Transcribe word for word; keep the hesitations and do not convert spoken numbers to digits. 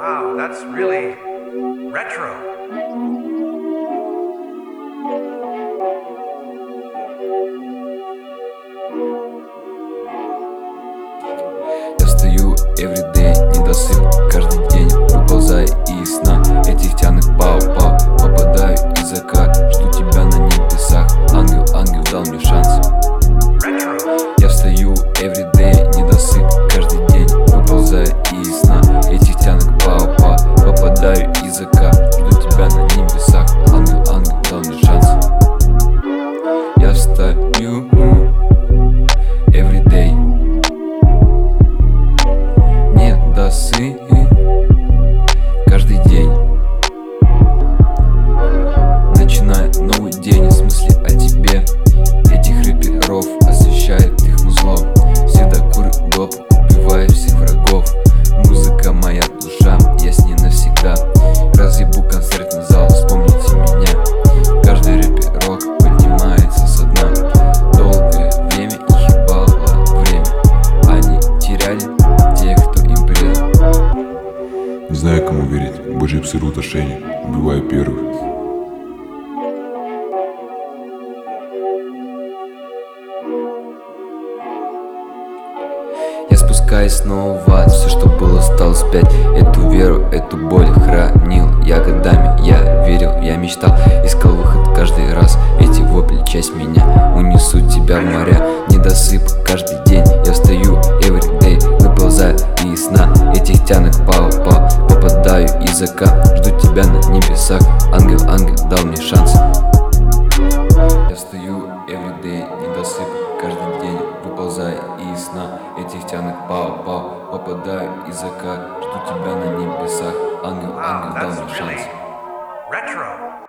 Wow, that's really retro. Я встаю everyday, недосып каждый день, выползая из сна этих тянок пау-пау. Попадаю из ока, жду тебя на небесах. Ангел, ангел дал мне шанс. Я встаю everyday, недосып каждый день, выползая из сна этих тянок пау-пау. Попадаю из ока, жду тебя на небесах. Ангел, ангел дал мне шанс. Я встаю everyday, недосып каждый день. Начинаю новый день, в смысле о тебе. Этих рэперов освещает их музло. Всегда курю доп, убиваю всех врагов. Музыка моя душа, я с ней навсегда. Разъебу концертный зал, вспомните меня. Каждый рэперок поднимается со дна. Долгое время их ебало время. Они теряли тех, кто им предал. Не знаю, кому верить. Божьи псы рвут ошейник, убиваю первых. Я спускаюсь снова в ад, все, что было, стало спять. Эту веру, эту боль хранил я годами. Я верил, я мечтал, искал выход каждый раз. Эти вопли, часть меня, унесут тебя в моря. Недосып каждый день, я встаю everyday, выползаю из сна этих тянок пау-пау. Попадаю из ока, жду тебя на небесах. Ангел, ангел дал мне шанс. Я встаю everyday, недосып каждый день, выползая из сна этих тянок пау-пау. Попадаю из ока, жду тебя на небесах. Ангел, Wow, ангел дал that's мне really шанс. retro.